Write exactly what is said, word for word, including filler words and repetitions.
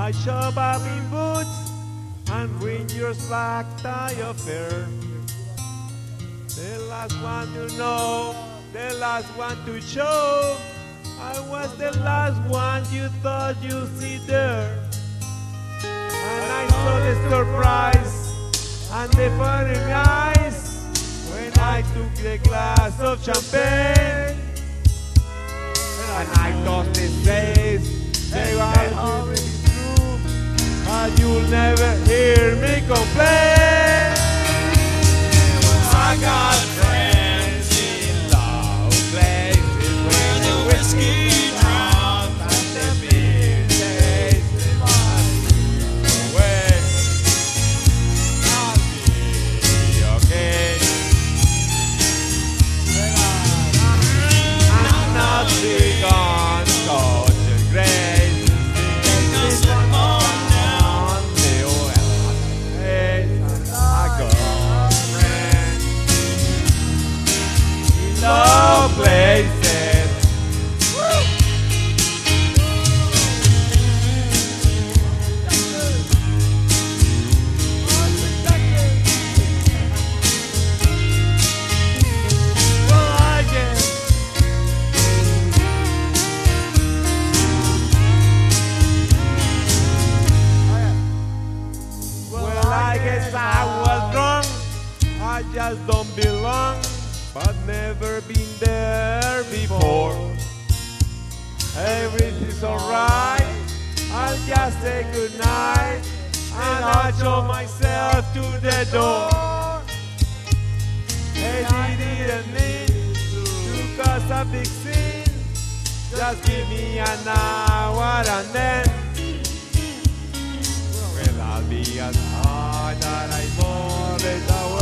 I shove up in boots and Rangers black tie affair. The last one to know, the last one to show. I was the last one you thought you'd see there. And I saw the surprise and the funny eyes when I took the glass of champagne. And I tossed his face, they were always true, but you'll never hear me complain. I got friends in low places where the whiskey drowns and the beer tastes away. I'll be okay. I'm not big on social grace. This is one on the way. I got no places. Well, I guess Well, I guess I was wrong. I just don't belong, but never been there before. Everything's alright, I'll just say goodnight and I'll show myself to the door. Hey, I didn't need to cause a big scene. Just give me an hour and then, well, I'll be as hard that I fall it away.